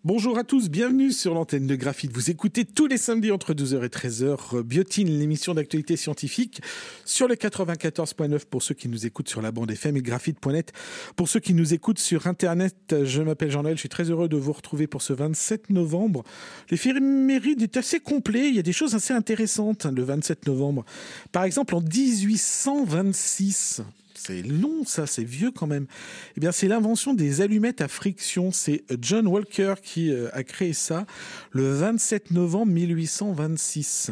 Bonjour à tous, bienvenue sur l'antenne de Graphite. Vous écoutez tous les samedis entre 12h et 13h Biotine, l'émission d'actualité scientifique sur le 94.9 pour ceux qui nous écoutent sur la bande FM et graphite.net pour ceux qui nous écoutent sur Internet. Je m'appelle Jean-Noël, je suis très heureux de vous retrouver pour ce 27 novembre. L'éphéméride est assez complet, il y a des choses assez intéressantes le 27 novembre. Par exemple, en 1826... c'est long ça, c'est vieux quand même. Eh bien, c'est l'invention des allumettes à friction. C'est John Walker qui a créé ça le 27 novembre 1826.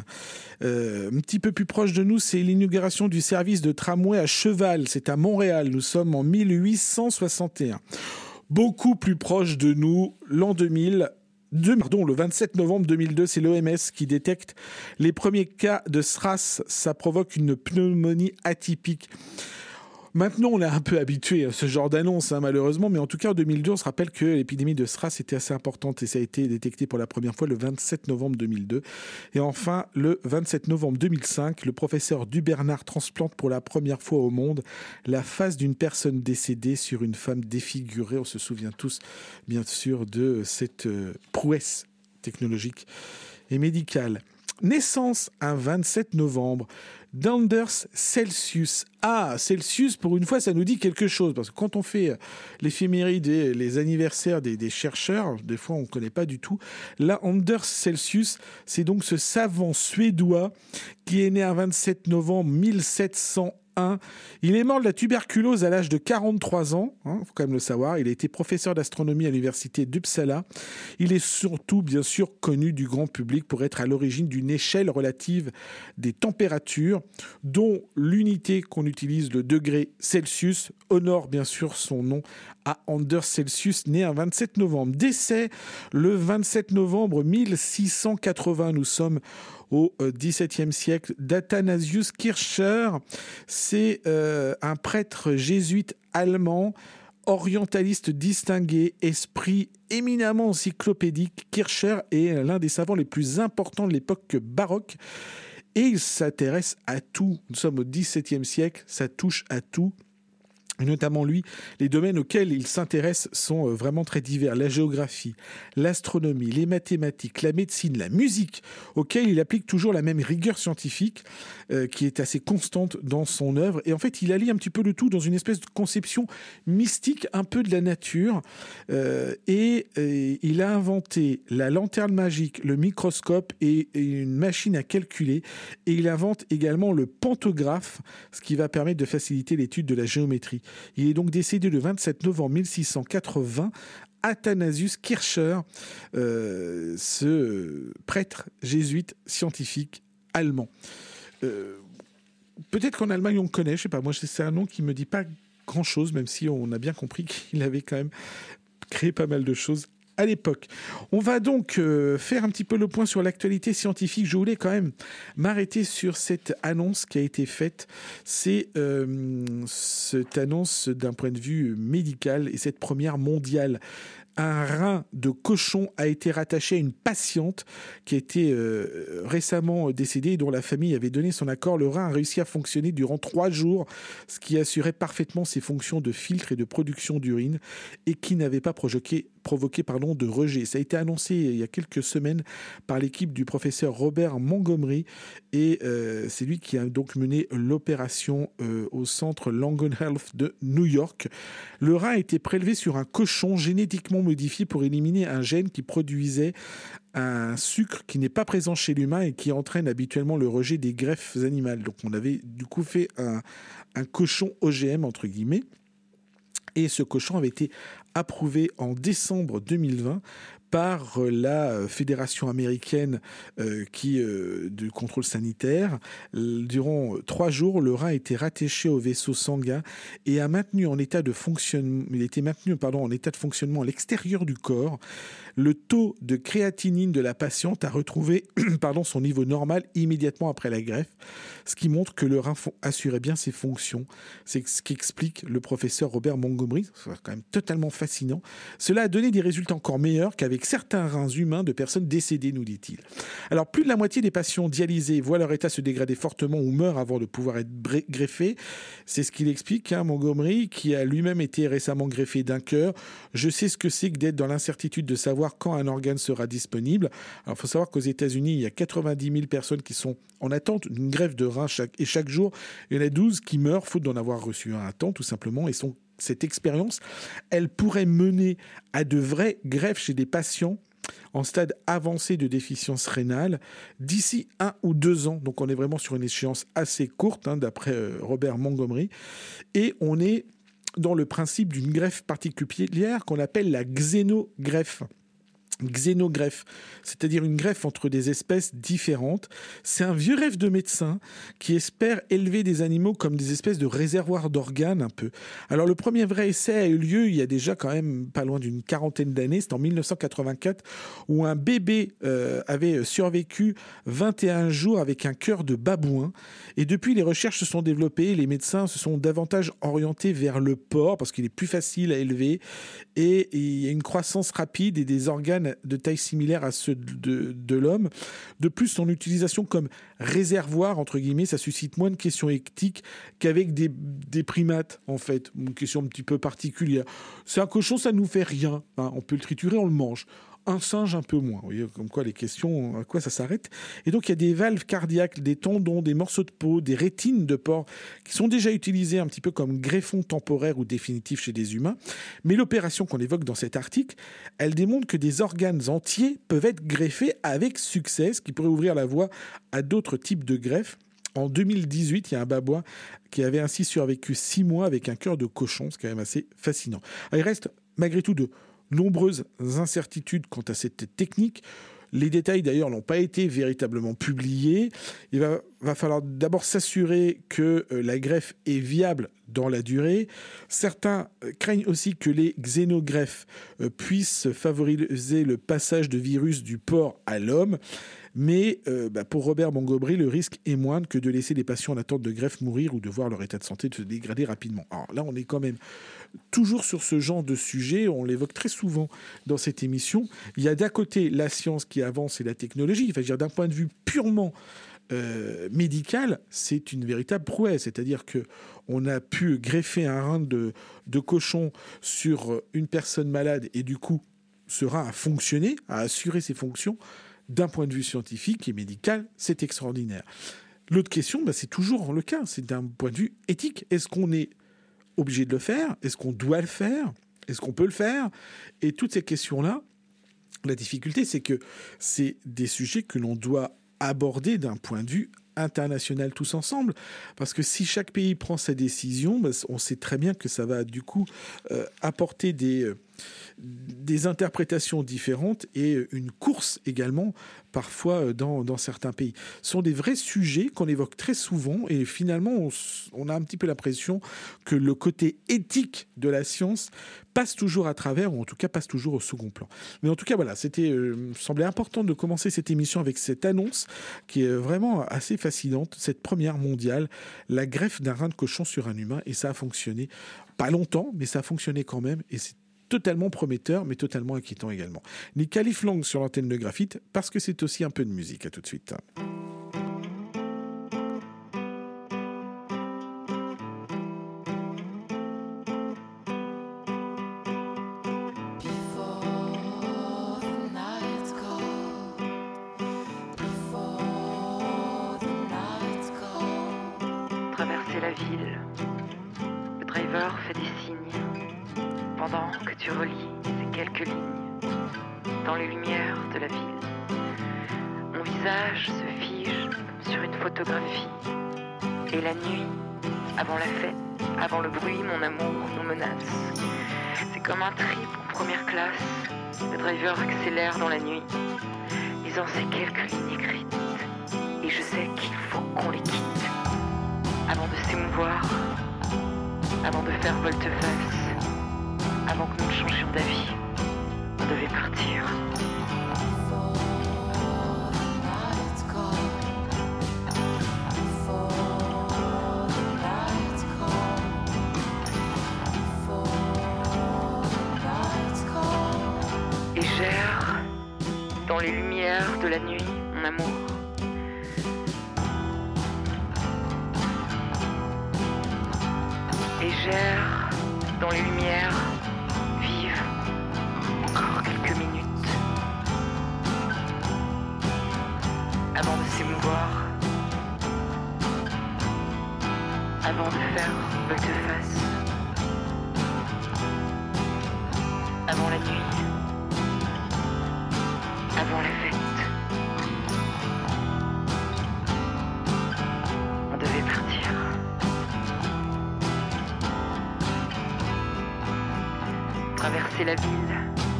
Un petit peu plus proche de nous, c'est l'inauguration du service de tramway à cheval. C'est à Montréal. Nous sommes en 1861. Beaucoup plus proche de nous, l'an 2000. Le 27 novembre 2002, c'est l'OMS qui détecte les premiers cas de SRAS. Ça provoque une pneumonie atypique. Maintenant, on est un peu habitué à ce genre d'annonce, malheureusement, mais en tout cas, en 2002, on se rappelle que l'épidémie de SRAS était assez importante et ça a été détecté pour la première fois le 27 novembre 2002. Et enfin, le 27 novembre 2005, le professeur Dubernard transplante pour la première fois au monde la face d'une personne décédée sur une femme défigurée. On se souvient tous, bien sûr, de cette prouesse technologique et médicale. Naissance un 27 novembre d'Anders Celsius. Ah, Celsius, pour une fois, ça nous dit quelque chose. Parce que quand on fait l'éphéméride et les anniversaires des chercheurs, des fois, on ne connaît pas du tout. Là, Anders Celsius, c'est donc ce savant suédois qui est né un 27 novembre 1701. Il est mort de la tuberculose à l'âge de 43 ans, faut quand même le savoir. Il a été professeur d'astronomie à l'université d'Uppsala. Il est surtout, bien sûr, connu du grand public pour être à l'origine d'une échelle relative des températures, dont l'unité qu'on utilise, le degré Celsius, honore bien sûr son nom à Anders Celsius, né un 27 novembre. Décès le 27 novembre 1680. Nous sommes au XVIIe siècle, d'Athanasius Kircher. C'est un prêtre jésuite allemand, orientaliste distingué, esprit éminemment encyclopédique. Kircher est l'un des savants les plus importants de l'époque baroque et il s'intéresse à tout. Nous sommes au XVIIe siècle, ça touche à tout. Et notamment lui, les domaines auxquels il s'intéresse sont vraiment très divers. La géographie, l'astronomie, les mathématiques, la médecine, la musique, auxquels il applique toujours la même rigueur scientifique qui est assez constante dans son œuvre. Et en fait, il allie un petit peu le tout dans une espèce de conception mystique un peu de la nature. Et il a inventé la lanterne magique, le microscope et une machine à calculer. Et il invente également le pantographe, ce qui va permettre de faciliter l'étude de la géométrie. Il est donc décédé le 27 novembre 1680. Athanasius Kircher, ce prêtre jésuite scientifique allemand. Peut-être qu'en Allemagne on le connaît, je sais pas. Moi, c'est un nom qui me dit pas grand-chose, même si on a bien compris qu'il avait quand même créé pas mal de choses à l'époque. On va donc faire un petit peu le point sur l'actualité scientifique. Je voulais quand même m'arrêter sur cette annonce qui a été faite. C'est cette annonce d'un point de vue médical et cette première mondiale. Un rein de cochon a été rattaché à une patiente qui a été récemment décédée et dont la famille avait donné son accord. Le rein a réussi à fonctionner durant 3 jours, ce qui assurait parfaitement ses fonctions de filtre et de production d'urine et qui n'avait pas provoqué de rejet. Ça a été annoncé il y a quelques semaines par l'équipe du professeur Robert Montgomery et c'est lui qui a donc mené l'opération au centre Langhorne Health de New York. Le rein a été prélevé sur un cochon génétiquement modifié pour éliminer un gène qui produisait un sucre qui n'est pas présent chez l'humain et qui entraîne habituellement le rejet des greffes animales. Donc on avait du coup fait un cochon OGM entre guillemets. Et ce cochon avait été approuvé en décembre 2020 par la Fédération américaine du contrôle sanitaire. Durant 3 jours, le rein a été rattaché au vaisseau sanguin et a maintenu en état de fonctionnement. Il a été maintenu en état de fonctionnement à l'extérieur du corps. Le taux de créatinine de la patiente a retrouvé son niveau normal immédiatement après la greffe, ce qui montre que le rein assurait bien ses fonctions. C'est ce qu'explique le professeur Robert Montgomery. C'est quand même totalement fascinant. Cela a donné des résultats encore meilleurs qu'avec avec certains reins humains de personnes décédées, nous dit-il. Alors, plus de la moitié des patients dialysés voient leur état se dégrader fortement ou meurent avant de pouvoir être greffés. C'est ce qu'il explique, Montgomery, qui a lui-même été récemment greffé d'un cœur. Je sais ce que c'est que d'être dans l'incertitude de savoir quand un organe sera disponible. Alors, il faut savoir qu'aux États-Unis, il y a 90 000 personnes qui sont en attente d'une greffe de rein chaque jour, il y en a 12 qui meurent faute d'en avoir reçu un à temps, tout simplement. Et cette expérience, elle pourrait mener à de vraies greffes chez des patients en stade avancé de déficience rénale d'ici 1 ou 2 ans. Donc on est vraiment sur une échéance assez courte, d'après Robert Montgomery. Et on est dans le principe d'une greffe particulière qu'on appelle la xénogreffe. Xénogreffe, c'est-à-dire une greffe entre des espèces différentes. C'est un vieux rêve de médecin qui espère élever des animaux comme des espèces de réservoirs d'organes un peu. Alors le premier vrai essai a eu lieu il y a déjà quand même pas loin d'une quarantaine d'années, c'est en 1984, où un bébé avait survécu 21 jours avec un cœur de babouin. Et depuis, les recherches se sont développées, les médecins se sont davantage orientés vers le porc parce qu'il est plus facile à élever et il y a une croissance rapide et des organes de taille similaire à ceux de l'homme. De plus, son utilisation comme réservoir, entre guillemets, ça suscite moins de questions éthiques qu'avec des primates, en fait. Une question un petit peu particulière. C'est un cochon, ça ne nous fait rien. On peut le triturer, on le mange. Un singe un peu moins. Vous voyez, comme quoi les questions, à quoi ça s'arrête. Et donc, il y a des valves cardiaques, des tendons, des morceaux de peau, des rétines de porc qui sont déjà utilisés un petit peu comme greffons temporaires ou définitifs chez des humains. Mais l'opération qu'on évoque dans cet article, elle démontre que des organes entiers peuvent être greffés avec succès, ce qui pourrait ouvrir la voie à d'autres types de greffes. En 2018, il y a un babouin qui avait ainsi survécu 6 mois avec un cœur de cochon. C'est quand même assez fascinant. Alors, il reste malgré tout de nombreuses incertitudes quant à cette technique. Les détails, d'ailleurs, n'ont pas été véritablement publiés. Il va falloir d'abord s'assurer que la greffe est viable dans la durée. Certains craignent aussi que les xénogreffes puissent favoriser le passage de virus du porc à l'homme. Mais pour Robert Montgomery, le risque est moindre que de laisser les patients en attente de greffe mourir ou de voir leur état de santé se dégrader rapidement. Alors là, on est quand même toujours sur ce genre de sujet, on l'évoque très souvent dans cette émission. Il y a d'un côté la science qui avance et la technologie. Enfin, je veux dire, d'un point de vue purement médical, c'est une véritable prouesse. C'est-à-dire qu'on a pu greffer un rein de cochon sur une personne malade et du coup, ce rein a fonctionné, a assuré ses fonctions. D'un point de vue scientifique et médical, c'est extraordinaire. L'autre question, c'est toujours le cas, c'est d'un point de vue éthique. Est-ce qu'on est obligé de le faire ? Est-ce qu'on doit le faire ? Est-ce qu'on peut le faire ? Et toutes ces questions-là, la difficulté, c'est que c'est des sujets que l'on doit aborder d'un point de vue international tous ensemble, parce que si chaque pays prend sa décision, on sait très bien que ça va du coup apporter des interprétations différentes et une course également parfois dans certains pays. Ce sont des vrais sujets qu'on évoque très souvent et finalement on a un petit peu l'impression que le côté éthique de la science passe toujours à travers, ou en tout cas passe toujours au second plan. Mais en tout cas voilà, me semblait important de commencer cette émission avec cette annonce qui est vraiment assez fascinante, cette première mondiale, la greffe d'un rein de cochon sur un humain, et ça a fonctionné, pas longtemps, mais ça a fonctionné quand même, et c'est totalement prometteur, mais totalement inquiétant également. Nick Calif Lang sur l'antenne de Graphite, parce que c'est aussi un peu de musique. À tout de suite. Traverser la ville, le driver fait des signes pendant que tu relis ces quelques lignes dans les lumières de la ville. Mon visage se fige comme sur une photographie. Et la nuit, avant la fête, avant le bruit, mon amour nous menace. C'est comme un trip en première classe. Le driver accélère dans la nuit, lisant ces quelques lignes écrites. Et je sais qu'il faut qu'on les quitte avant de s'émouvoir, avant de faire volte-face. Avant que nous ne changions d'avis, on devait partir. Et j'erre dans les lumières de la nuit, mon amour. Et j'erre dans les lumières vives encore quelques minutes avant de s'émouvoir, avant de faire volte-face, avant la nuit, avant la fête. On devait partir. Traverser la ville.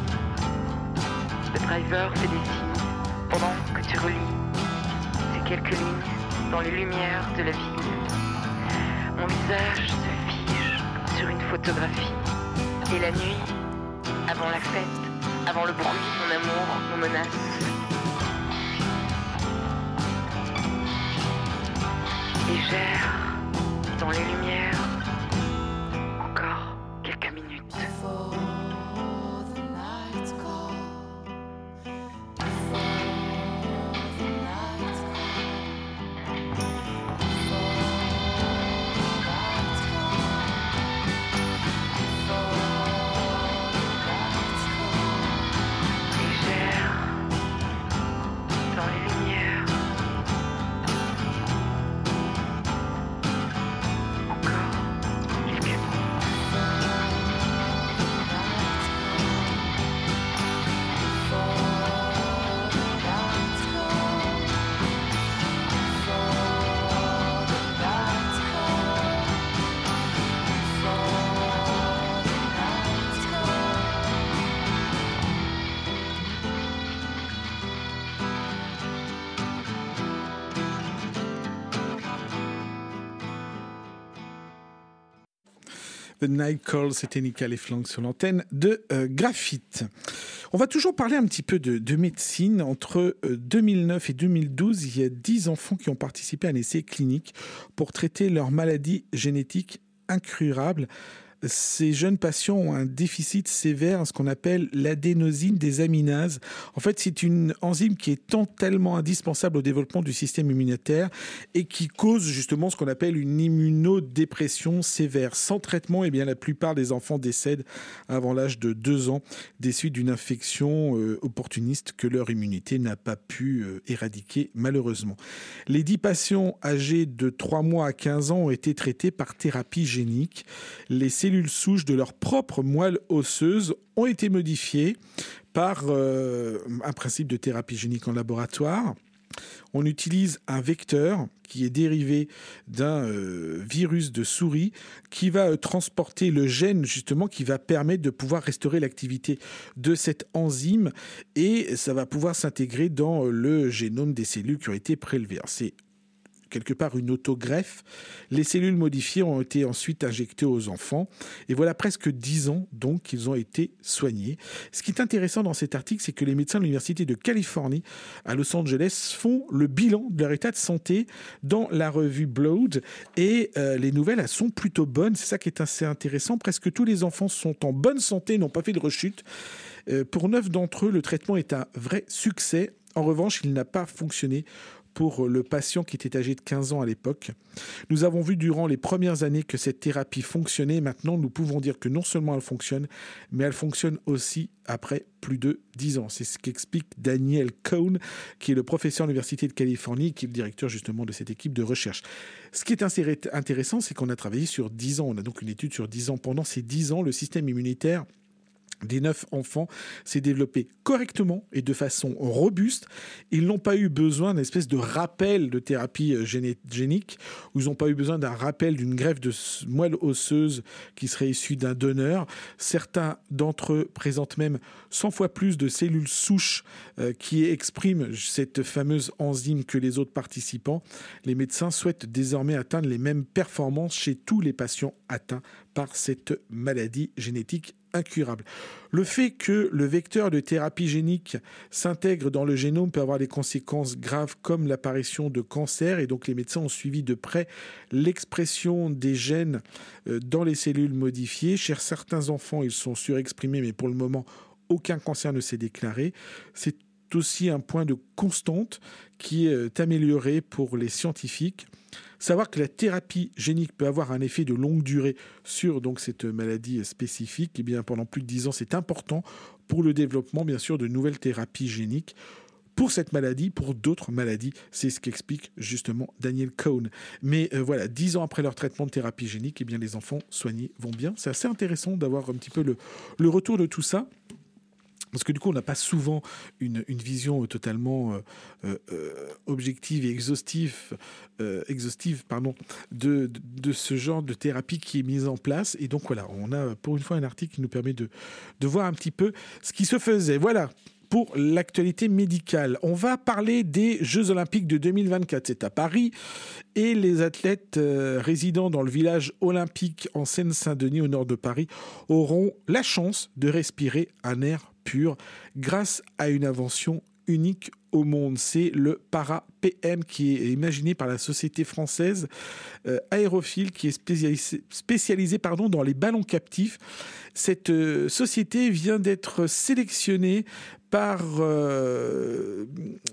Le driver fait des signes pendant que tu relis ces quelques lignes dans les lumières de la ville. Mon visage se fige comme sur une photographie. Et la nuit, avant la fête, avant le bruit, mon amour nous menace. Et j'erre dans les lumières encore quelques minutes. The Night Call, c'était Nika Leflang sur l'antenne de Graphite. On va toujours parler un petit peu de médecine. Entre 2009 et 2012, il y a 10 enfants qui ont participé à un essai clinique pour traiter leur maladie génétique incurable. Ces jeunes patients ont un déficit sévère, ce qu'on appelle l'adénosine désaminase. En fait, c'est une enzyme qui est tellement indispensable au développement du système immunitaire et qui cause justement ce qu'on appelle une immunodépression sévère. Sans traitement, eh bien, la plupart des enfants décèdent avant l'âge de 2 ans des suites d'une infection opportuniste que leur immunité n'a pas pu éradiquer malheureusement. Les 10 patients âgés de 3 mois à 15 ans ont été traités par thérapie génique. Les cellules souches de leur propre moelle osseuse ont été modifiées par un principe de thérapie génique en laboratoire. On utilise un vecteur qui est dérivé d'un virus de souris qui va transporter le gène justement qui va permettre de pouvoir restaurer l'activité de cette enzyme et ça va pouvoir s'intégrer dans le génome des cellules qui ont été prélevées. Alors, c'est quelque part une autogreffe. Les cellules modifiées ont été ensuite injectées aux enfants. Et voilà presque 10 ans donc qu'ils ont été soignés. Ce qui est intéressant dans cet article, c'est que les médecins de l'Université de Californie à Los Angeles font le bilan de leur état de santé dans la revue Blood. Et les nouvelles, elles sont plutôt bonnes. C'est ça qui est assez intéressant. Presque tous les enfants sont en bonne santé, n'ont pas fait de rechute. Pour 9 d'entre eux, le traitement est un vrai succès. En revanche, il n'a pas fonctionné pour le patient qui était âgé de 15 ans à l'époque. Nous avons vu durant les premières années que cette thérapie fonctionnait. Maintenant, nous pouvons dire que non seulement elle fonctionne, mais elle fonctionne aussi après plus de 10 ans. C'est ce qu'explique Daniel Cohn, qui est le professeur à l'Université de Californie, qui est le directeur justement de cette équipe de recherche. Ce qui est intéressant, c'est qu'on a travaillé sur 10 ans. On a donc une étude sur 10 ans. Pendant ces 10 ans, le système immunitaire des 9 enfants s'est développé correctement et de façon robuste. Ils n'ont pas eu besoin d'une espèce de rappel de thérapie génique, ou ils n'ont pas eu besoin d'un rappel d'une greffe de moelle osseuse qui serait issue d'un donneur. Certains d'entre eux présentent même 100 fois plus de cellules souches qui expriment cette fameuse enzyme que les autres participants. Les médecins souhaitent désormais atteindre les mêmes performances chez tous les patients atteints par cette maladie génétique incurable. Le fait que le vecteur de thérapie génique s'intègre dans le génome peut avoir des conséquences graves comme l'apparition de cancer et donc les médecins ont suivi de près l'expression des gènes dans les cellules modifiées. Chez certains enfants, ils sont surexprimés mais pour le moment, aucun cancer ne s'est déclaré. C'est c'est aussi un point de constante qui est amélioré pour les scientifiques. Savoir que la thérapie génique peut avoir un effet de longue durée sur donc, cette maladie spécifique, eh bien, pendant plus de 10 ans, c'est important pour le développement, bien sûr, de nouvelles thérapies géniques. Pour cette maladie, pour d'autres maladies, c'est ce qu'explique justement Daniel Cohn. Mais voilà, 10 ans après leur traitement de thérapie génique, eh bien, les enfants soignés vont bien. C'est assez intéressant d'avoir un petit peu le retour de tout ça. Parce que du coup, on n'a pas souvent une vision totalement objective et exhaustive de ce genre de thérapie qui est mise en place. Et donc voilà, on a pour une fois un article qui nous permet de voir un petit peu ce qui se faisait. Voilà. Pour l'actualité médicale, on va parler des Jeux Olympiques de 2024. C'est à Paris et les athlètes résidant dans le village olympique en Seine-Saint-Denis au nord de Paris auront la chance de respirer un air pur grâce à une invention unique au monde. C'est le Para-PM qui est imaginé par la société française Aérophile qui est spécialisée dans les ballons captifs. Cette société vient d'être sélectionnée par le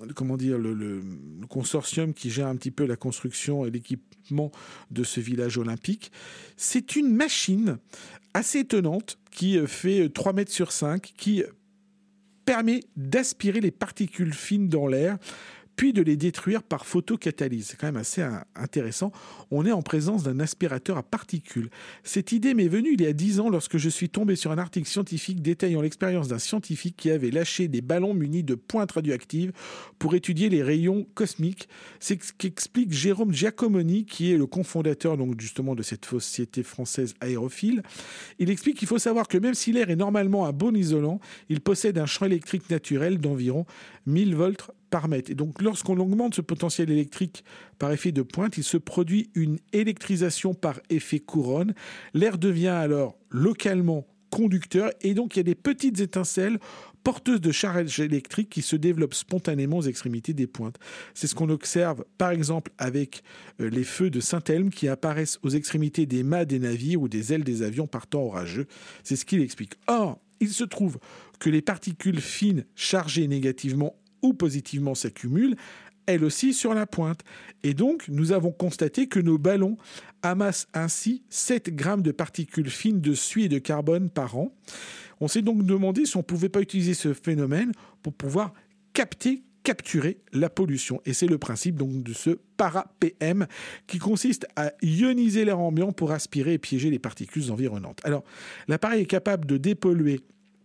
consortium qui gère un petit peu la construction et l'équipement de ce village olympique. C'est une machine assez étonnante qui fait 3 mètres sur 5, qui permet d'aspirer les particules fines dans l'air, puis de les détruire par photocatalyse. C'est quand même assez intéressant. On est en présence d'un aspirateur à particules. Cette idée m'est venue il y a 10 ans lorsque je suis tombé sur un article scientifique détaillant l'expérience d'un scientifique qui avait lâché des ballons munis de pointes radioactives pour étudier les rayons cosmiques. C'est ce qu'explique Jérôme Giacomoni, qui est le cofondateur donc justement de cette société française Aérophile. Il explique qu'il faut savoir que même si l'air est normalement un bon isolant, il possède un champ électrique naturel d'environ 1000 volts par mètre. Et donc, lorsqu'on augmente ce potentiel électrique par effet de pointe, il se produit une électrisation par effet couronne. L'air devient alors localement conducteur et donc il y a des petites étincelles porteuses de charge électrique qui se développent spontanément aux extrémités des pointes. C'est ce qu'on observe par exemple avec les feux de Saint-Elme qui apparaissent aux extrémités des mâts des navires ou des ailes des avions partant orageux. C'est ce qu'il explique. Or, il se trouve que les particules fines chargées négativement ou positivement s'accumulent, elles aussi sur la pointe. Et donc, nous avons constaté que nos ballons amassent ainsi 7 grammes de particules fines de suie et de carbone par an. On s'est donc demandé si on ne pouvait pas utiliser ce phénomène pour pouvoir capturer la pollution. Et c'est le principe donc de ce Para-PM qui consiste à ioniser l'air ambiant pour aspirer et piéger les particules environnantes. Alors, l'appareil est capable de dépolluer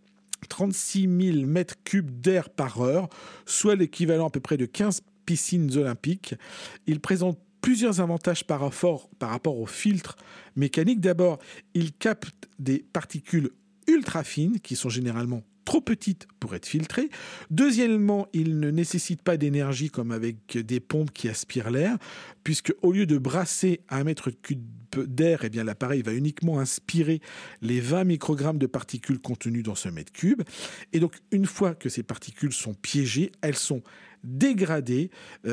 36 000 mètres cubes d'air par heure, soit l'équivalent à peu près de 15 piscines olympiques. Il présente plusieurs avantages par rapport aux filtres mécaniques. D'abord, il capte des particules ultra fines qui sont généralement trop petites pour être filtrées. Deuxièmement, il ne nécessite pas d'énergie comme avec des pompes qui aspirent l'air, puisque au lieu de brasser 1 mètre cube d'air, eh bien, l'appareil va uniquement inspirer les 20 microgrammes de particules contenues dans ce mètre cube. Et donc, une fois que ces particules sont piégées, elles sont dégradées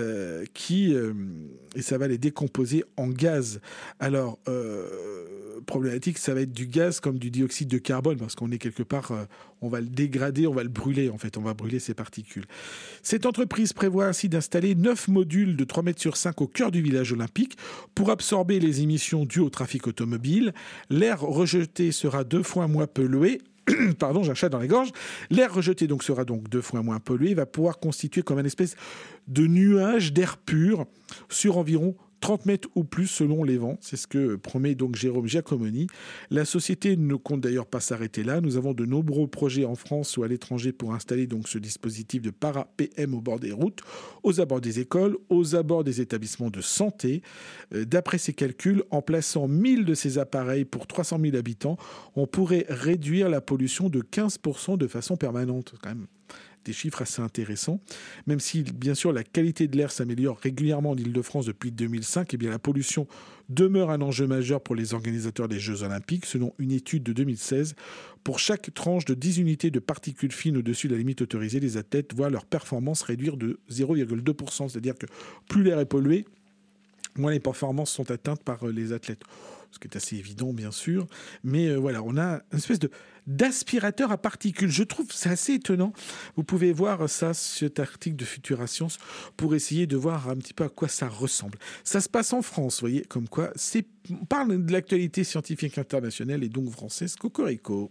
et ça va les décomposer en gaz. Alors, problématique, ça va être du gaz comme du dioxyde de carbone parce qu'on est quelque part, on va le dégrader, on va le brûler en fait, on va brûler ces particules. Cette entreprise prévoit ainsi d'installer 9 modules de 3 mètres sur 5 au cœur du village olympique pour absorber les émissions dues au trafic automobile. L'air rejeté sera 2 fois moins pollué. Pardon, j'ai un chat dans les gorges. L'air rejeté donc sera donc 2 fois moins pollué. Il va pouvoir constituer comme une espèce de nuage d'air pur sur environ 30 mètres ou plus selon les vents. C'est ce que promet donc Jérôme Giacomoni. La société ne compte d'ailleurs pas s'arrêter là. Nous avons de nombreux projets en France ou à l'étranger pour installer donc ce dispositif de Para-PM au bord des routes, aux abords des écoles, aux abords des établissements de santé. D'après ces calculs, en plaçant 1000 de ces appareils pour 300 000 habitants, on pourrait réduire la pollution de 15% de façon permanente. C'est quand même des chiffres assez intéressants. Même si, bien sûr, la qualité de l'air s'améliore régulièrement en Île-de-France depuis 2005, eh bien, la pollution demeure un enjeu majeur pour les organisateurs des Jeux Olympiques. Selon une étude de 2016, pour chaque tranche de 10 unités de particules fines au-dessus de la limite autorisée, les athlètes voient leur performance réduire de 0,2%. C'est-à-dire que plus l'air est pollué, moins les performances sont atteintes par les athlètes. ce qui est assez évident, bien sûr. Mais voilà, on a une espèce d'aspirateur à particules. Je trouve c'est assez étonnant. Vous pouvez voir ça, cet article de Futura Science, pour essayer de voir un petit peu à quoi ça ressemble. Ça se passe en France, vous voyez, comme quoi on parle de l'actualité scientifique internationale et donc française. Cocorico.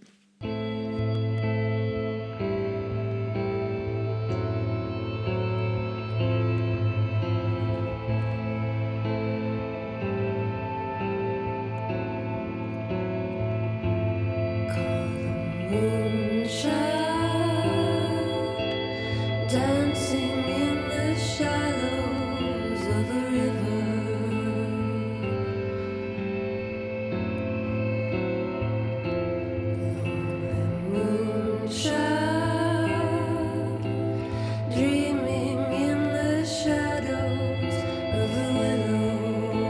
Dancing in the shallows of a river, lonely moonchild, dreaming in the shadows of a willow,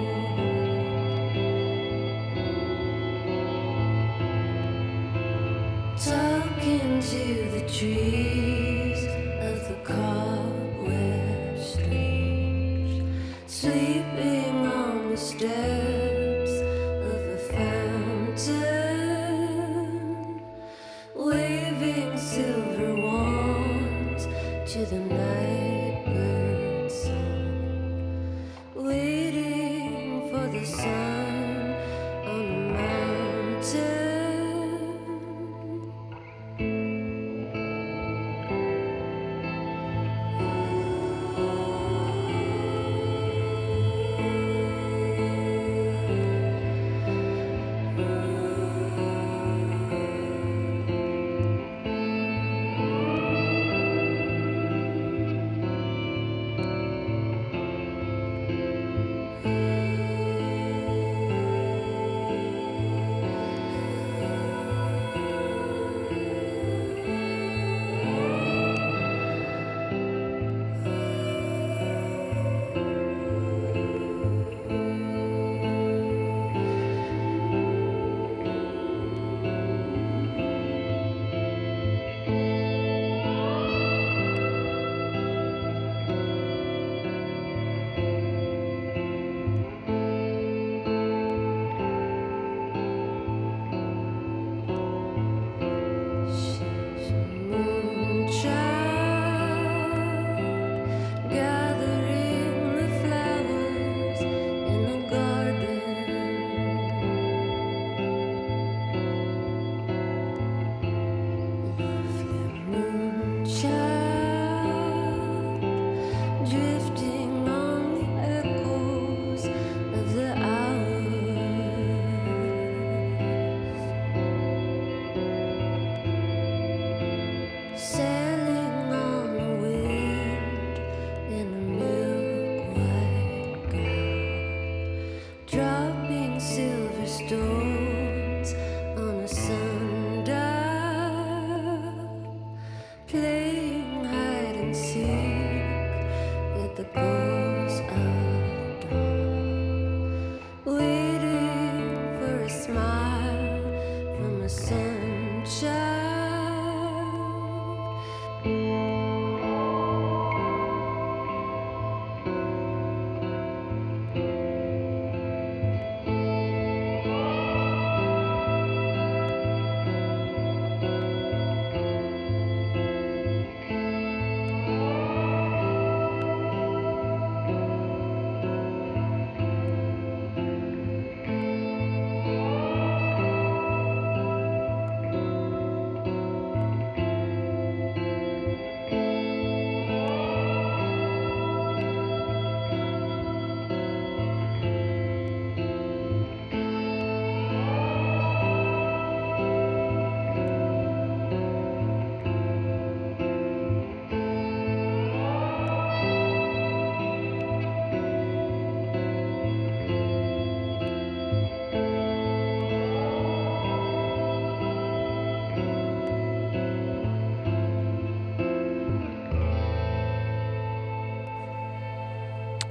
talking to the trees of the cobweb streets, sleeping on the steps of a fountain, waving silver wands to the night bird's song, waiting for the sun on the mountain.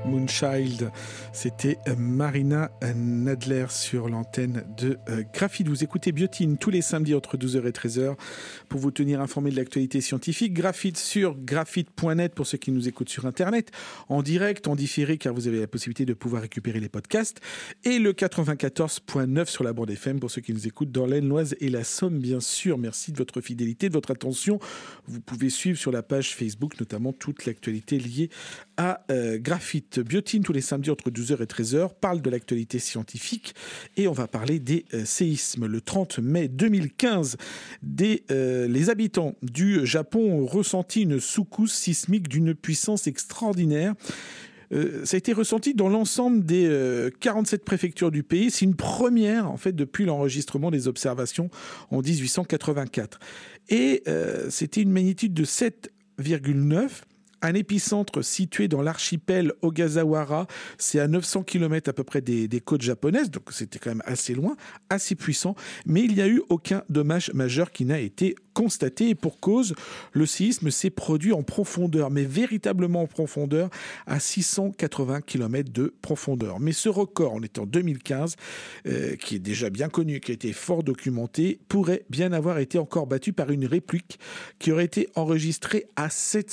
Moonchild, c'était Marina Nadler sur l'antenne de Graphite. Vous écoutez Biotine tous les samedis entre 12h et 13h pour vous tenir informé de l'actualité scientifique. Graphite sur graphite.net pour ceux qui nous écoutent sur Internet, en direct, en différé, car vous avez la possibilité de pouvoir récupérer les podcasts. Et le 94.9 sur la bande FM pour ceux qui nous écoutent dans l'Aisne, l'Oise et la Somme, bien sûr. Merci de votre fidélité, de votre attention. Vous pouvez suivre sur la page Facebook, notamment toute l'actualité liée à Graphite. Biotine tous les samedis entre 12h et 13h parle de l'actualité scientifique et on va parler des séismes. Le 30 mai 2015, les habitants du Japon ont ressenti une secousse sismique d'une puissance extraordinaire. Ça a été ressenti dans l'ensemble des 47 préfectures du pays. C'est une première, en fait, depuis l'enregistrement des observations en 1884. Et c'était une magnitude de 7,9. Un épicentre situé dans l'archipel Ogasawara, c'est à 900 km à peu près des côtes japonaises, donc c'était quand même assez loin, assez puissant, mais il n'y a eu aucun dommage majeur qui n'a été constaté. Et pour cause, le séisme s'est produit en profondeur, mais véritablement en profondeur, à 680 km de profondeur. Mais ce record, on est en 2015, qui est déjà bien connu, qui a été fort documenté, pourrait bien avoir été encore battu par une réplique qui aurait été enregistrée à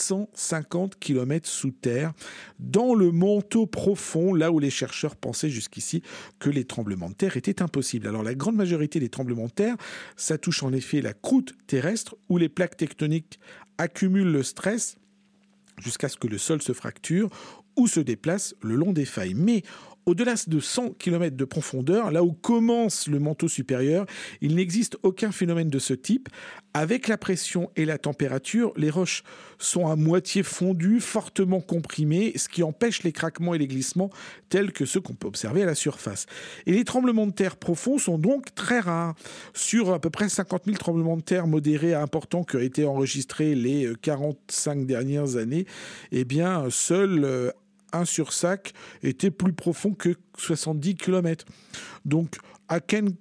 750 km sous terre, dans le manteau profond, là où les chercheurs pensaient jusqu'ici que les tremblements de terre étaient impossibles. Alors la grande majorité des tremblements de terre, ça touche en effet la croûte terrestre, où les plaques tectoniques accumulent le stress jusqu'à ce que le sol se fracture ou se déplace le long des failles. Mais au-delà de 100 km de profondeur, là où commence le manteau supérieur, il n'existe aucun phénomène de ce type. Avec la pression et la température, les roches sont à moitié fondues, fortement comprimées, ce qui empêche les craquements et les glissements tels que ceux qu'on peut observer à la surface. Et les tremblements de terre profonds sont donc très rares. Sur à peu près 50 000 tremblements de terre modérés à importants qui ont été enregistrés les 45 dernières années, eh bien, seul 1 sur 5 était plus profond que 70 km. Donc, à peine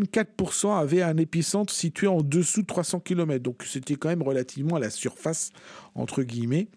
4% avaient un épicentre situé en dessous de 300 km. Donc, c'était quand même relativement à la surface, entre guillemets.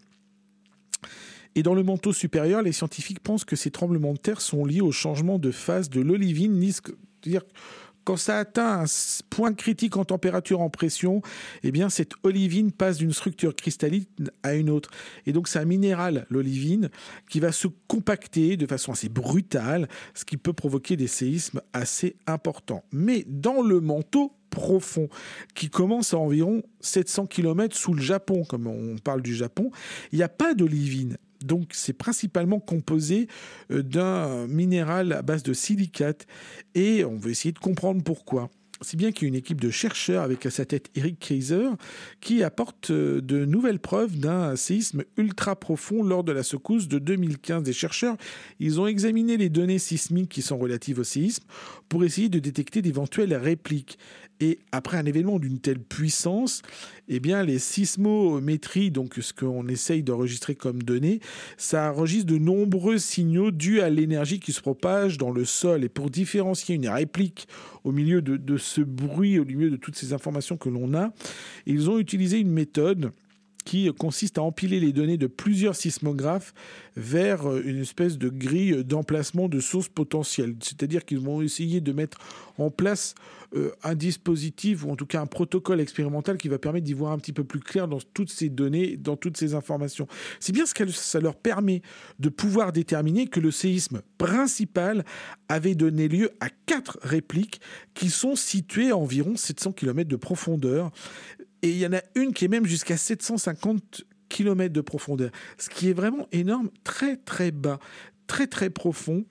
Et dans le manteau supérieur, les scientifiques pensent que ces tremblements de terre sont liés au changement de phase de l'olivine. C'est-à-dire quand ça atteint un point critique en température, en pression, eh bien cette olivine passe d'une structure cristalline à une autre. Et donc c'est un minéral, l'olivine, qui va se compacter de façon assez brutale, ce qui peut provoquer des séismes assez importants. Mais dans le manteau profond, qui commence à environ 700 km sous le Japon, comme on parle du Japon, il n'y a pas d'olivine. Donc, c'est principalement composé d'un minéral à base de silicate et on va essayer de comprendre pourquoi. Si bien qu'il y a une équipe de chercheurs avec à sa tête Eric Kaiser qui apporte de nouvelles preuves d'un séisme ultra profond lors de la secousse de 2015. Des chercheurs, ils ont examiné les données sismiques qui sont relatives au séisme pour essayer de détecter d'éventuelles répliques. Et après un événement d'une telle puissance, eh bien les sismométries, donc ce qu'on essaye d'enregistrer comme données, ça enregistre de nombreux signaux dus à l'énergie qui se propage dans le sol. Et pour différencier une réplique au milieu de ce bruit, au milieu de toutes ces informations que l'on a, ils ont utilisé une méthode qui consiste à empiler les données de plusieurs sismographes vers une espèce de grille d'emplacement de sources potentielles. C'est-à-dire qu'ils vont essayer de mettre en place un dispositif, ou en tout cas un protocole expérimental qui va permettre d'y voir un petit peu plus clair dans toutes ces données, dans toutes ces informations. C'est bien ce que ça leur permet de pouvoir déterminer que le séisme principal avait donné lieu à 4 répliques qui sont situées à environ 700 km de profondeur. Et il y en a une qui est même jusqu'à 750 km de profondeur, ce qui est vraiment énorme, très très bas, très très profond,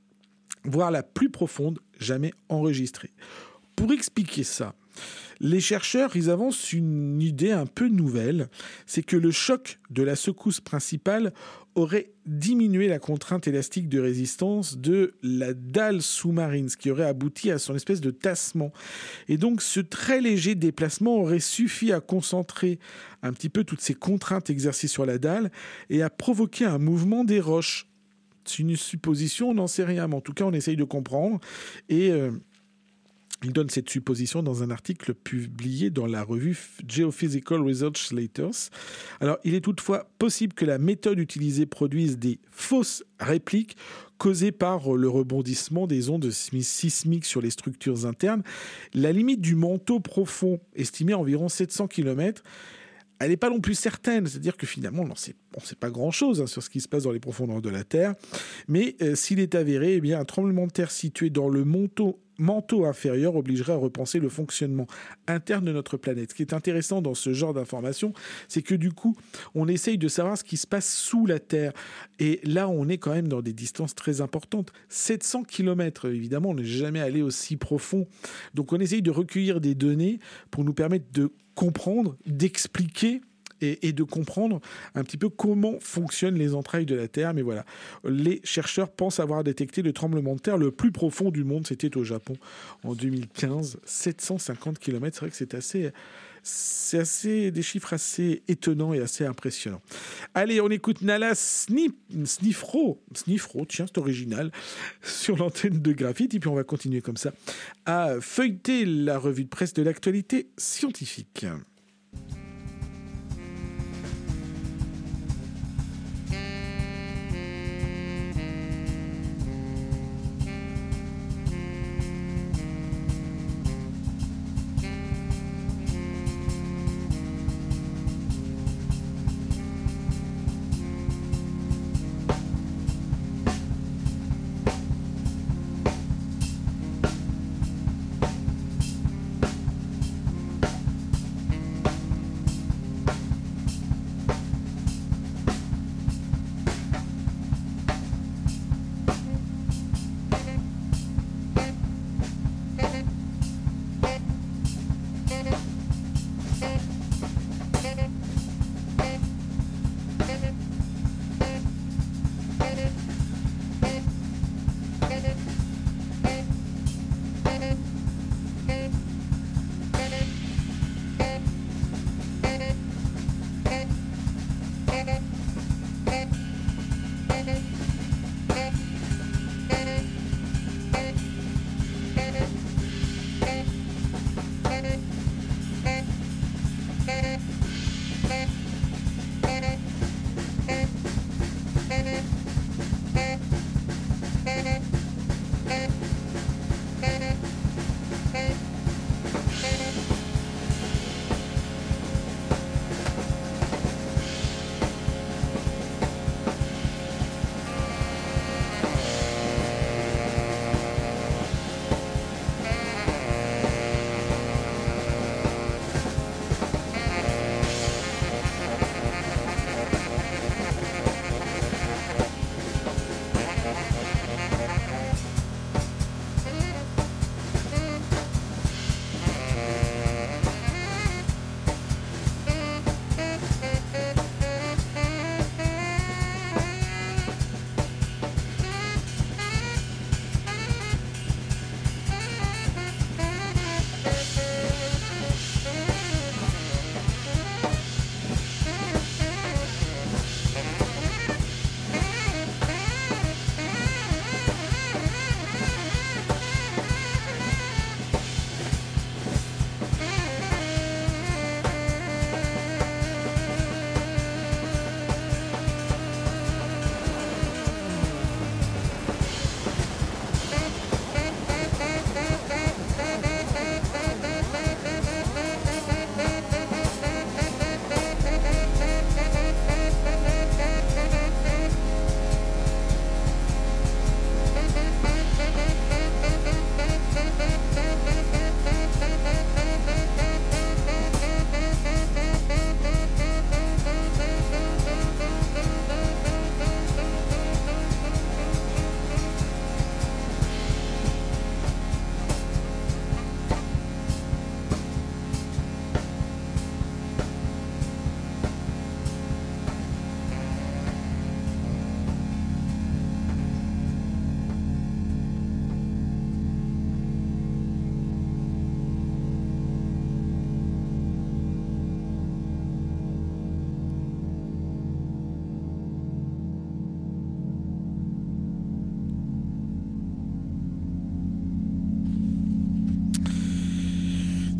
voire la plus profonde jamais enregistrée. Pour expliquer ça, les chercheurs, ils avancent une idée un peu nouvelle, c'est que le choc de la secousse principale aurait diminué la contrainte élastique de résistance de la dalle sous-marine, ce qui aurait abouti à son espèce de tassement. Et donc ce très léger déplacement aurait suffi à concentrer un petit peu toutes ces contraintes exercées sur la dalle et à provoquer un mouvement des roches. C'est une supposition, on n'en sait rien, mais en tout cas on essaye de comprendre. Et Il donne cette supposition dans un article publié dans la revue Geophysical Research Letters. Alors, il est toutefois possible que la méthode utilisée produise des fausses répliques causées par le rebondissement des ondes sismiques sur les structures internes. La limite du manteau profond, estimée à environ 700 km, elle n'est pas non plus certaine, c'est-à-dire que finalement, on sait pas grand-chose sur ce qui se passe dans les profondeurs de la Terre, mais s'il est avéré, eh bien, un tremblement de terre situé dans le manteau inférieur obligerait à repenser le fonctionnement interne de notre planète. Ce qui est intéressant dans ce genre d'informations, c'est que du coup, on essaye de savoir ce qui se passe sous la Terre. Et là, on est quand même dans des distances très importantes. 700 km, évidemment, on n'est jamais allé aussi profond. Donc, on essaye de recueillir des données pour nous permettre de comprendre, d'expliquer et de comprendre un petit peu comment fonctionnent les entrailles de la Terre. Mais voilà, les chercheurs pensent avoir détecté le tremblement de terre le plus profond du monde. C'était au Japon en 2015, 750 km. C'est vrai que c'est des chiffres assez étonnants et assez impressionnants. Allez, on écoute Nala Sniffro, tiens, c'est original, sur l'antenne de Graphite, et puis on va continuer comme ça à feuilleter la revue de presse de l'actualité scientifique.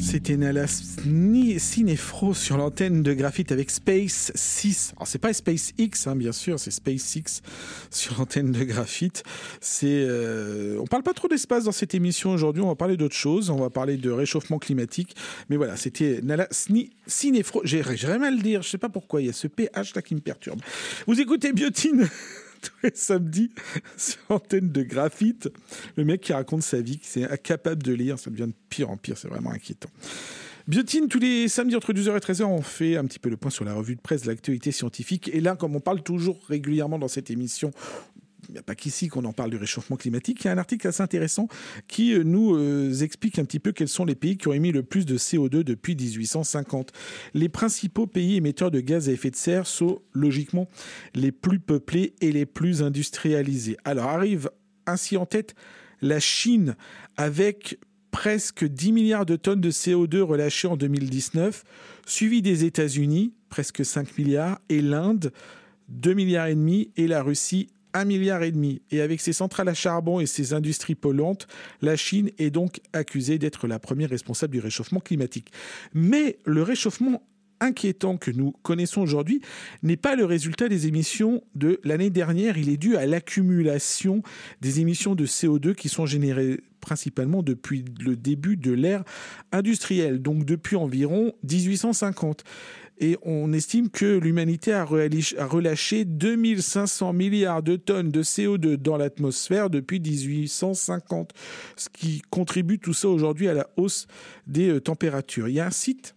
C'était Nala Cinefro sur l'antenne de Graphite avec Space 6. Alors c'est pas SpaceX, hein, bien sûr, c'est Space 6 sur l'antenne de Graphite. On parle pas trop d'espace dans cette émission aujourd'hui, on va parler d'autre chose, on va parler de réchauffement climatique. Mais voilà, c'était Nala Cinefro. J'aimerais mal le dire, je sais pas pourquoi, il y a ce PH là qui me perturbe. Vous écoutez Biotine tous les samedis sur l'antenne de Graphite. Le mec qui raconte sa vie, qui est incapable de lire, ça devient de pire en pire, c'est vraiment inquiétant. Biotine, tous les samedis entre 12h et 13h, on fait un petit peu le point sur la revue de presse de l'actualité scientifique. Et là, comme on parle toujours régulièrement dans cette émission, il n'y a pas qu'ici qu'on en parle du réchauffement climatique, il y a un article assez intéressant qui nous explique un petit peu quels sont les pays qui ont émis le plus de CO2 depuis 1850. Les principaux pays émetteurs de gaz à effet de serre sont logiquement les plus peuplés et les plus industrialisés. Alors arrive ainsi en tête la Chine avec presque 10 milliards de tonnes de CO2 relâchées en 2019, suivi des États-Unis, presque 5 milliards, et l'Inde, 2,5 milliards, et la Russie, 1,5 milliard. Et avec ses centrales à charbon et ses industries polluantes, la Chine est donc accusée d'être la première responsable du réchauffement climatique. Mais le réchauffement inquiétant que nous connaissons aujourd'hui n'est pas le résultat des émissions de l'année dernière. Il est dû à l'accumulation des émissions de CO2 qui sont générées principalement depuis le début de l'ère industrielle, donc depuis environ 1850. Et on estime que l'humanité a relâché 2500 milliards de tonnes de CO2 dans l'atmosphère depuis 1850, ce qui contribue tout ça aujourd'hui à la hausse des températures. Il y a un site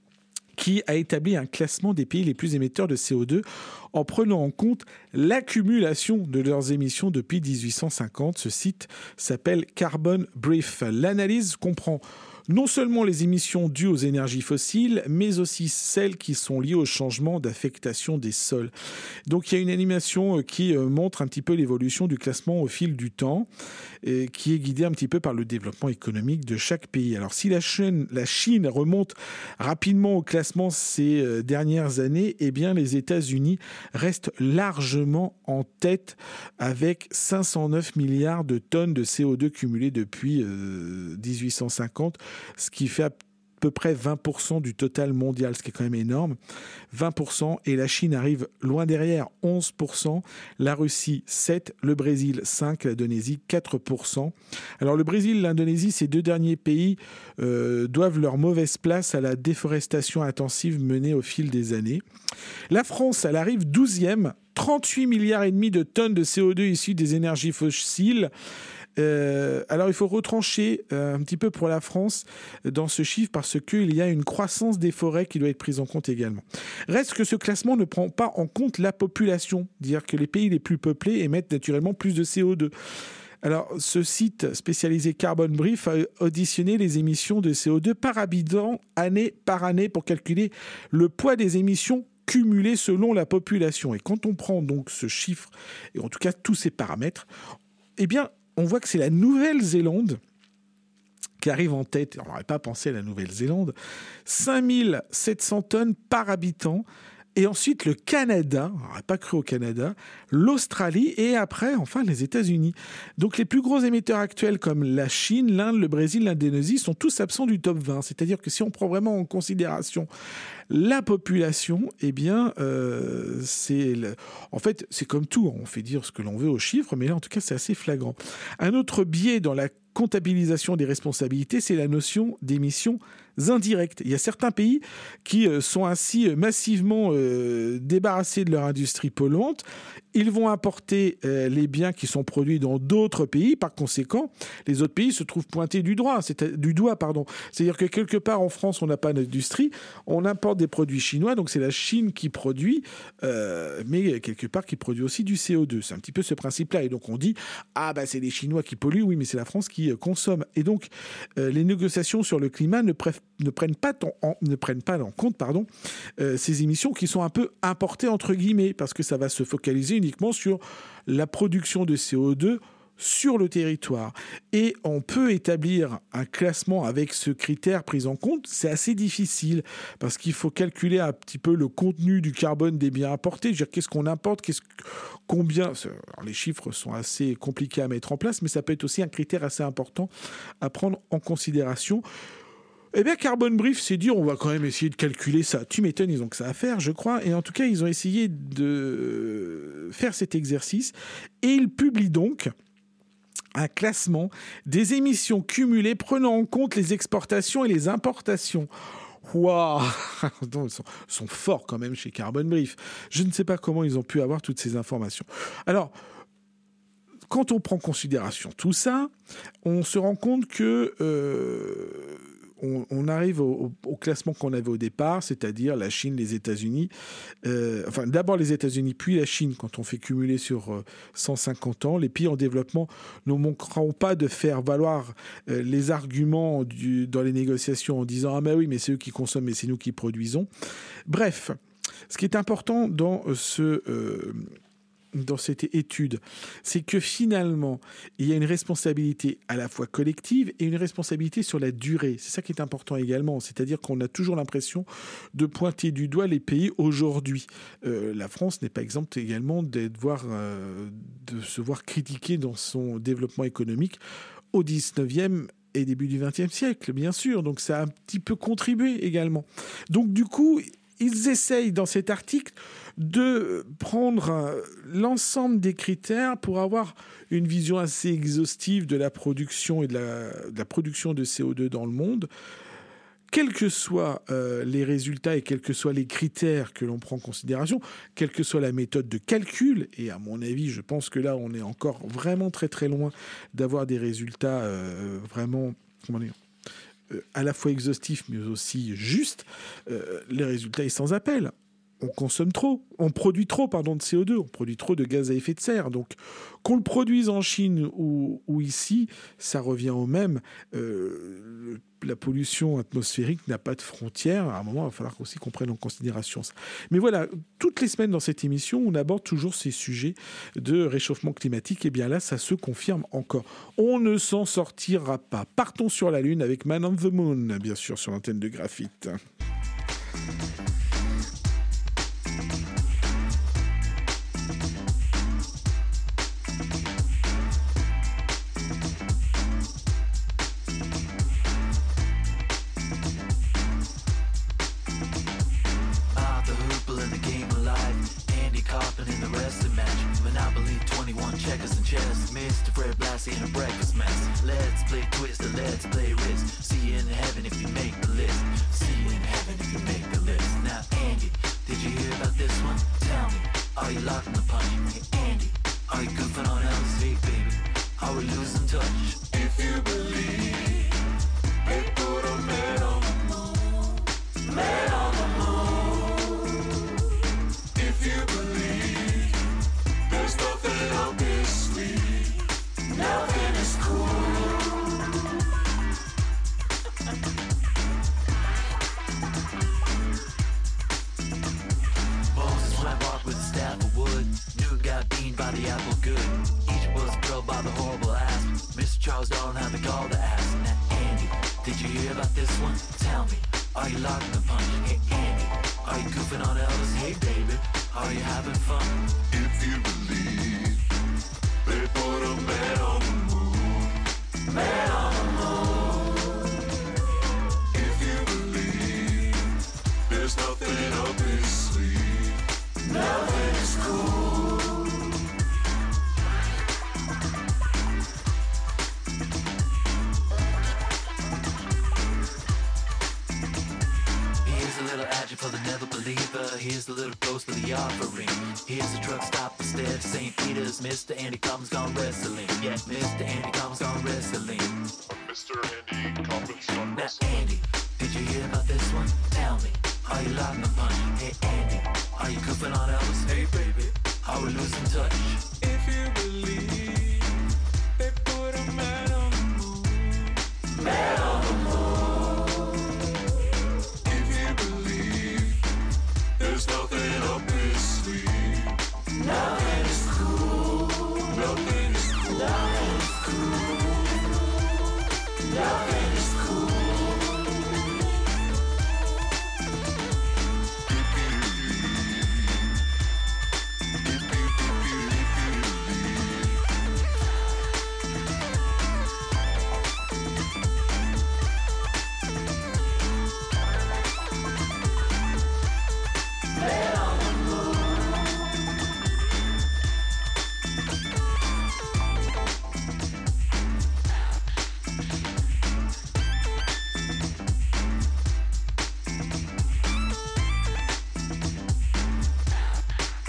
qui a établi un classement des pays les plus émetteurs de CO2 en prenant en compte l'accumulation de leurs émissions depuis 1850. Ce site s'appelle Carbon Brief. L'analyse comprend non seulement les émissions dues aux énergies fossiles, mais aussi celles qui sont liées au changement d'affectation des sols. Donc il y a une animation qui montre un petit peu l'évolution du classement au fil du temps, et qui est guidée un petit peu par le développement économique de chaque pays. Alors si la Chine remonte rapidement au classement ces dernières années, eh bien les États-Unis restent largement en tête avec 509 milliards de tonnes de CO2 cumulées depuis 1850, ce qui fait à peu près 20% du total mondial, ce qui est quand même énorme. 20%, et la Chine arrive loin derrière, 11%, la Russie 7%, le Brésil 5%, l'Indonésie 4%. Alors le Brésil et l'Indonésie, ces deux derniers pays doivent leur mauvaise place à la déforestation intensive menée au fil des années. La France, elle arrive 12e, 38 milliards et demi de tonnes de CO2 issues des énergies fossiles. Alors il faut retrancher un petit peu pour la France dans ce chiffre parce qu'il y a une croissance des forêts qui doit être prise en compte également. Reste que ce classement ne prend pas en compte la population, dire que les pays les plus peuplés émettent naturellement plus de CO2. Alors, ce site spécialisé Carbon Brief a auditionné les émissions de CO2 par habitant année par année pour calculer le poids des émissions cumulées selon la population. Et quand on prend donc ce chiffre, et en tout cas tous ces paramètres, eh bien, on voit que c'est la Nouvelle-Zélande qui arrive en tête. On n'aurait pas pensé à la Nouvelle-Zélande. 5700 tonnes par habitant. Et ensuite, le Canada, on n'aurait pas cru au Canada, l'Australie et après, enfin, les États-Unis. Donc, les plus gros émetteurs actuels comme la Chine, l'Inde, le Brésil, l'Indonésie sont tous absents du top 20. C'est-à-dire que si on prend vraiment en considération la population, eh bien, en fait, c'est comme tout. On fait dire ce que l'on veut aux chiffres, mais là, en tout cas, c'est assez flagrant. Un autre biais dans la comptabilisation des responsabilités, c'est la notion d'émissions indirectes. Il y a certains pays qui sont ainsi massivement débarrassés de leur industrie polluante. Ils vont importer les biens qui sont produits dans d'autres pays. Par conséquent, les autres pays se trouvent pointés du doigt. C'est-à-dire que quelque part en France, on n'a pas d'industrie, on importe des produits chinois, donc c'est la Chine qui produit, mais quelque part qui produit aussi du CO2. C'est un petit peu ce principe-là. Et donc on dit, c'est les Chinois qui polluent, oui, mais c'est la France qui consomme. Et donc les négociations sur le climat ne prennent pas en compte ces émissions qui sont un peu importées entre guillemets, parce que ça va se focaliser uniquement sur la production de CO2 sur le territoire. Et on peut établir un classement avec ce critère pris en compte. C'est assez difficile parce qu'il faut calculer un petit peu le contenu du carbone des biens importés. Je veux dire, qu'est-ce qu'on importe, combien. Alors, les chiffres sont assez compliqués à mettre en place, mais ça peut être aussi un critère assez important à prendre en considération. Eh bien, Carbon Brief s'est dit, on va quand même essayer de calculer ça. Tu m'étonnes, ils ont que ça à faire, je crois. Et en tout cas, ils ont essayé de faire cet exercice. Et ils publient donc un classement des émissions cumulées prenant en compte les exportations et les importations. Waouh, ils sont forts quand même chez Carbon Brief. Je ne sais pas comment ils ont pu avoir toutes ces informations. Alors, quand on prend en considération tout ça, on se rend compte que on arrive au classement qu'on avait au départ, c'est-à-dire la Chine, les États-Unis. Enfin, d'abord les États-Unis, puis la Chine. Quand on fait cumuler sur 150 ans, les pays en développement ne manqueront pas de faire valoir les arguments dans les négociations en disant « Ah ben oui, mais c'est eux qui consomment, mais c'est nous qui produisons ». Bref, ce qui est important dans cette étude, c'est que finalement, il y a une responsabilité à la fois collective et une responsabilité sur la durée. C'est ça qui est important également, c'est-à-dire qu'on a toujours l'impression de pointer du doigt les pays aujourd'hui. La France n'est pas exempte également de se voir critiquée dans son développement économique au 19e et début du 20e siècle, bien sûr. Donc ça a un petit peu contribué également. Donc du coup, ils essayent dans cet article de prendre l'ensemble des critères pour avoir une vision assez exhaustive de la production et de la production de CO2 dans le monde. Quels que soient les résultats et quels que soient les critères que l'on prend en considération, quelle que soit la méthode de calcul, et à mon avis, je pense que là, on est encore vraiment très très loin d'avoir des résultats vraiment, comment dire, à la fois exhaustif mais aussi juste, les résultats sont sans appel. On consomme trop, on produit trop de CO2, on produit trop de gaz à effet de serre. Donc, qu'on le produise en Chine ou ici, ça revient au même. La pollution atmosphérique n'a pas de frontières. À un moment, il va falloir aussi qu'on prenne en considération ça. Mais voilà, toutes les semaines dans cette émission, on aborde toujours ces sujets de réchauffement climatique. Et bien là, ça se confirme encore. On ne s'en sortira pas. Partons sur la Lune avec Man on the Moon, bien sûr, sur l'antenne de Graphite. In a breakfast mess. Let's play Twister, let's play Risk. See you in heaven if you make the list. See you in heaven if you make the list. Now, Andy, did you hear about this one? Tell me, are you locking the punch? Hey, Andy, are you goofing on Ellis? Hey, baby, are we losing touch? If you believe, they put a man on the moon. Man on the moon. If you believe, there's nothing up his sleeve. Nothing is cool. Moses went walk with a staff of wood. Knew got beamed by the apple good. Egypt was grilled by the horrible asp. Mr. Charles Darwin had to call the ass. Now Andy, did you hear about this one? Tell me, are you locking the punch? Hey Andy, are you goofing on Elvis? Hey baby, are you having fun? If you believe they put a man on the moon. Man on the moon. If you believe there's nothing up his sleeve, nothing is cool. Here's a little adjunct for the never believer. Here's the little ghost of the offering. Here's the truck stop instead of St. Peter's. Mr. Andy Commons gone wrestling. Yeah, Mr. Andy Commons gone wrestling. Mr. Andy Commons gone Now, wrestling. Andy, did you hear about this one? Tell me, are you locking the punch? Hey, Andy, are you goofing on Elvis? Hey, baby, are we losing touch? If you believe they put a man on the moon. Man on the moon. If you believe there's nothing up his sleeve, nothing is cool. Nothing is cool. Nothing is cool. Nothing is cool. If you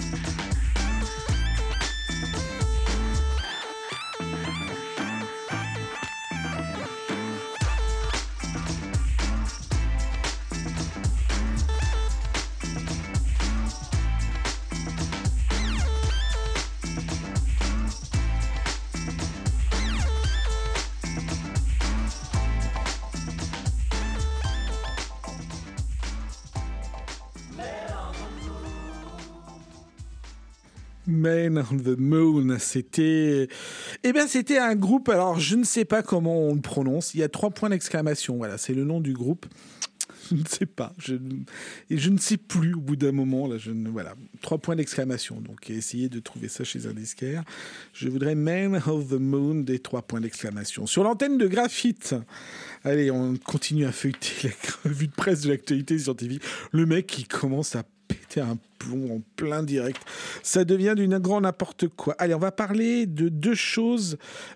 Man on the Moon, c'était un groupe, alors je ne sais pas comment on le prononce, il y a 3 points d'exclamation, voilà, c'est le nom du groupe. Je ne sais pas, je ne sais plus au bout d'un moment, là, voilà, 3 points d'exclamation, donc essayez de trouver ça chez un disquaire. Je voudrais Man of the Moon des 3 points d'exclamation. Sur l'antenne de Graphite, allez, on continue à feuilleter la revue de presse de l'actualité scientifique. Le mec qui commence à péter un plomb en plein direct. Ça devient d'une grand n'importe quoi. Allez, on va parler de 2 choses.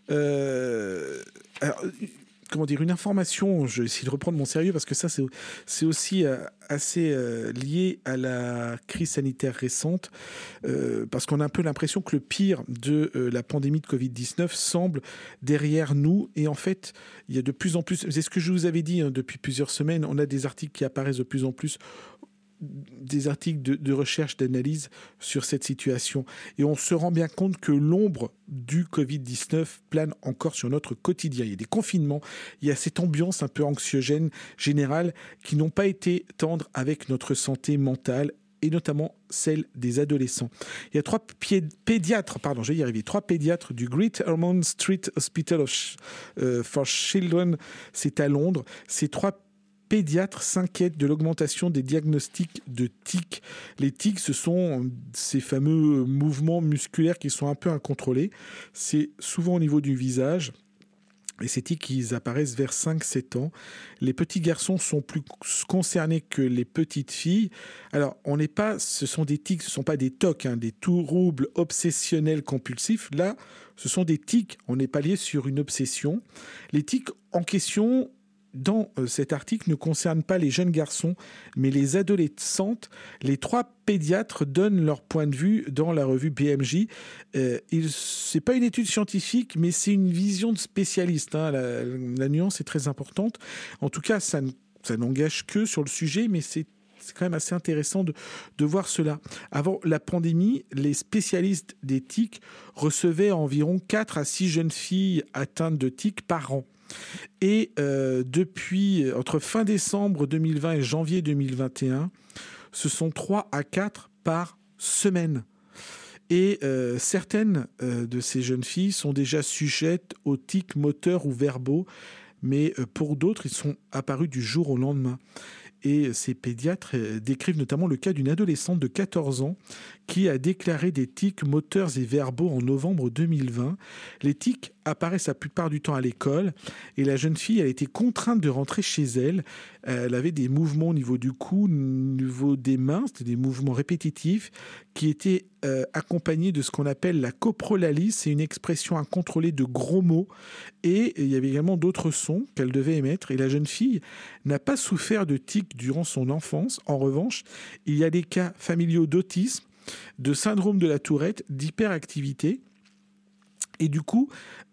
Alors, comment dire, une information, je vais essayer de reprendre mon sérieux parce que ça, c'est aussi assez lié à la crise sanitaire récente, parce qu'on a un peu l'impression que le pire de la pandémie de Covid-19 semble derrière nous. Et en fait, il y a de plus en plus, c'est ce que je vous avais dit depuis plusieurs semaines, on a des articles qui apparaissent de plus en plus, des articles de recherche, d'analyse sur cette situation. Et on se rend bien compte que l'ombre du Covid-19 plane encore sur notre quotidien. Il y a des confinements, il y a cette ambiance un peu anxiogène générale qui n'ont pas été tendres avec notre santé mentale et notamment celle des adolescents. Il y a 3 pédiatres du Great Ormond Street Hospital for Children, c'est à Londres. Ces 3 pédiatres s'inquiètent de l'augmentation des diagnostics de tics. Les tics, ce sont ces fameux mouvements musculaires qui sont un peu incontrôlés. C'est souvent au niveau du visage. Et ces tics, ils apparaissent vers 5-7 ans. Les petits garçons sont plus concernés que les petites filles. Alors, ce sont des tics, ce ne sont pas des TOC, des troubles obsessionnels compulsifs. Là, ce sont des tics. On est pas lié sur une obsession. Les tics en question, dans cet article, ne concerne pas les jeunes garçons, mais les adolescentes. Les 3 pédiatres donnent leur point de vue dans la revue BMJ. C'est pas une étude scientifique, mais c'est une vision de spécialiste. La nuance est très importante. En tout cas, ça n'engage que sur le sujet, mais c'est quand même assez intéressant de voir cela. Avant la pandémie, les spécialistes des tics recevaient environ 4 à 6 jeunes filles atteintes de tics par an. Et entre fin décembre 2020 et janvier 2021, ce sont 3 à 4 par semaine. Et certaines de ces jeunes filles sont déjà sujettes aux tics moteurs ou verbaux, mais pour d'autres, ils sont apparus du jour au lendemain. Et ces pédiatres décrivent notamment le cas d'une adolescente de 14 ans qui a déclaré des tics moteurs et verbaux en novembre 2020. Les tics apparaissent la plupart du temps à l'école et la jeune fille a été contrainte de rentrer chez elle. Elle avait des mouvements au niveau du cou, au niveau des mains, c'était des mouvements répétitifs qui étaient accompagnés de ce qu'on appelle la coprolalie. C'est une expression incontrôlée de gros mots et il y avait également d'autres sons qu'elle devait émettre. Et la jeune fille n'a pas souffert de tics durant son enfance. En revanche, il y a des cas familiaux d'autisme, de syndrome de la Tourette, d'hyperactivité. Et du coup,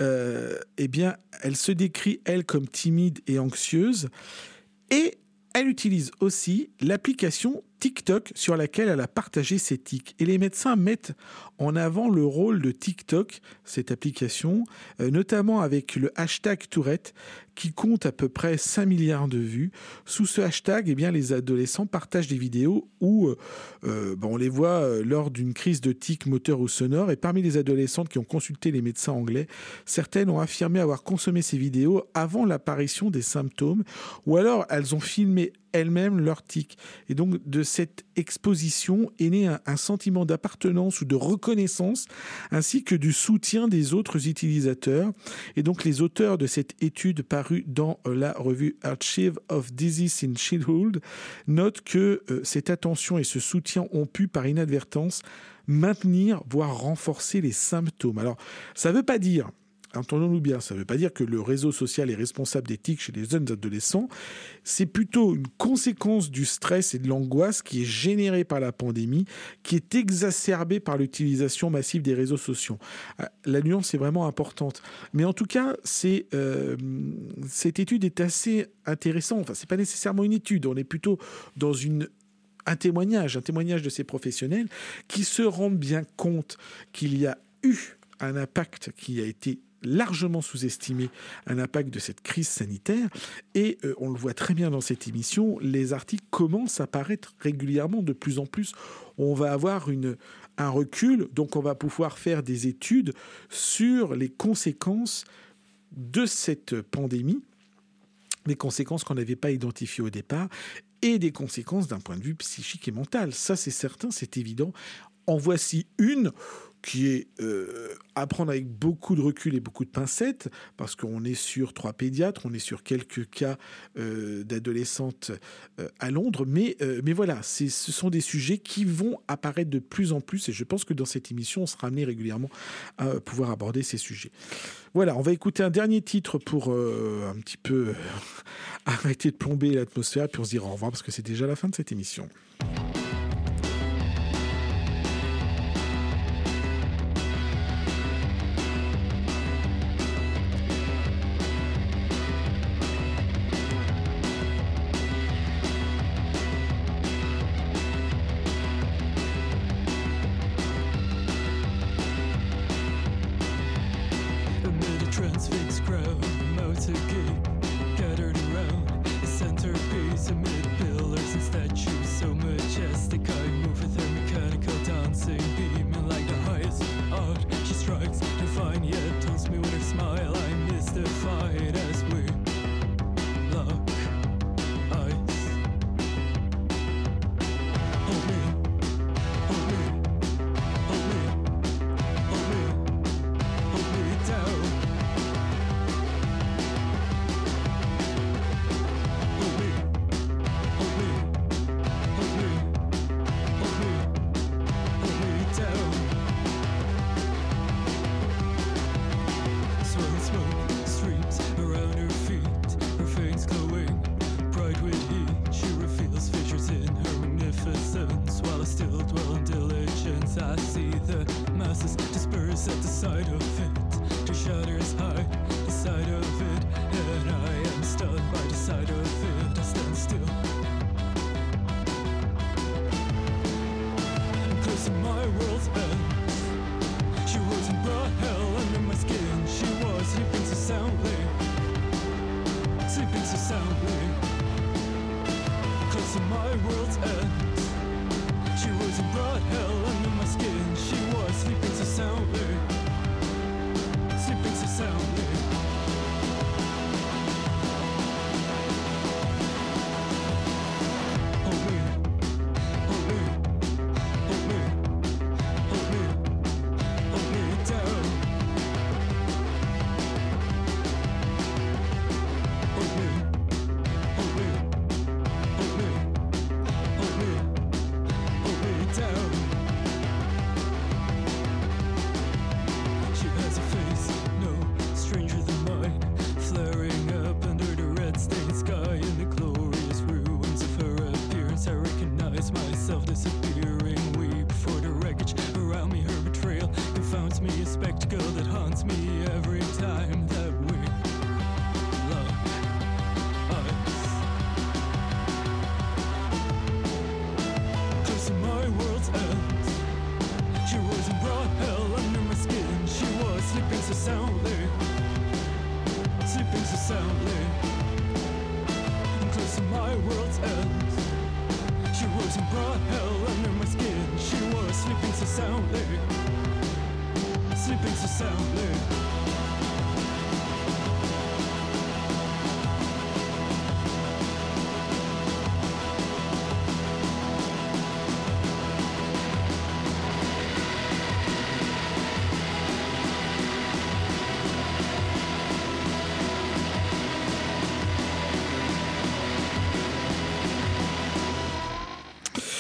elle se décrit, elle, comme timide et anxieuse. Et elle utilise aussi l'application TikTok sur laquelle elle a partagé ses tics. Et les médecins mettent en avant le rôle de TikTok, cette application, notamment avec le hashtag Tourette, qui compte à peu près 5 milliards de vues. Sous ce hashtag, les adolescents partagent des vidéos où on les voit lors d'une crise de tic moteur ou sonore. Et parmi les adolescentes qui ont consulté les médecins anglais, certaines ont affirmé avoir consommé ces vidéos avant l'apparition des symptômes, ou alors elles ont filmé elles-mêmes leurs tics. Et donc, de cette exposition est né un sentiment d'appartenance ou de reconnaissance, ainsi que du soutien des autres utilisateurs. Et donc, les auteurs de cette étude parue dans la revue Archive of Disease in Childhood notent que cette attention et ce soutien ont pu, par inadvertance, maintenir, voire renforcer les symptômes. Alors, ça ne veut pas dire entendons-nous bien, ça ne veut pas dire que le réseau social est responsable des tics chez les jeunes adolescents. C'est plutôt une conséquence du stress et de l'angoisse qui est générée par la pandémie, qui est exacerbée par l'utilisation massive des réseaux sociaux. La nuance est vraiment importante. Mais en tout cas, cette étude est assez intéressante. Enfin, ce n'est pas nécessairement une étude, on est plutôt dans un témoignage de ces professionnels qui se rendent bien compte qu'il y a eu un impact qui a été largement sous-estimé, un impact de cette crise sanitaire. Et on le voit très bien dans cette émission, les articles commencent à apparaître régulièrement de plus en plus. On va avoir un recul, donc on va pouvoir faire des études sur les conséquences de cette pandémie, des conséquences qu'on n'avait pas identifiées au départ, et des conséquences d'un point de vue psychique et mental. Ça, c'est certain, c'est évident. En voici une qui est à prendre avec beaucoup de recul et beaucoup de pincettes, parce qu'on est sur 3 pédiatres, on est sur quelques cas d'adolescentes à Londres, mais voilà, ce sont des sujets qui vont apparaître de plus en plus, et je pense que dans cette émission, on sera amené régulièrement à pouvoir aborder ces sujets. Voilà, on va écouter un dernier titre pour un petit peu arrêter de plomber l'atmosphère, puis on se dira au revoir, parce que c'est déjà la fin de cette émission.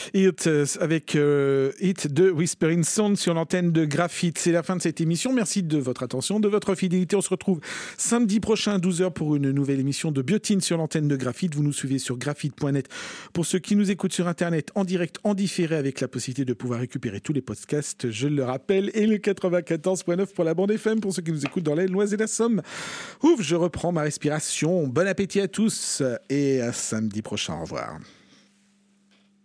avec Hit de Whispering Sound sur l'antenne de Graphite. C'est la fin de cette émission. Merci de votre attention, de votre fidélité. On se retrouve samedi prochain à 12h pour une nouvelle émission de Biotine sur l'antenne de Graphite. Vous nous suivez sur graphite.net pour ceux qui nous écoutent sur Internet en direct, en différé, avec la possibilité de pouvoir récupérer tous les podcasts, je le rappelle, et le 94.9 pour la bande FM pour ceux qui nous écoutent dans l'Aisne-et-Loire et la Somme. Ouf, je reprends ma respiration. Bon appétit à tous et à samedi prochain. Au revoir.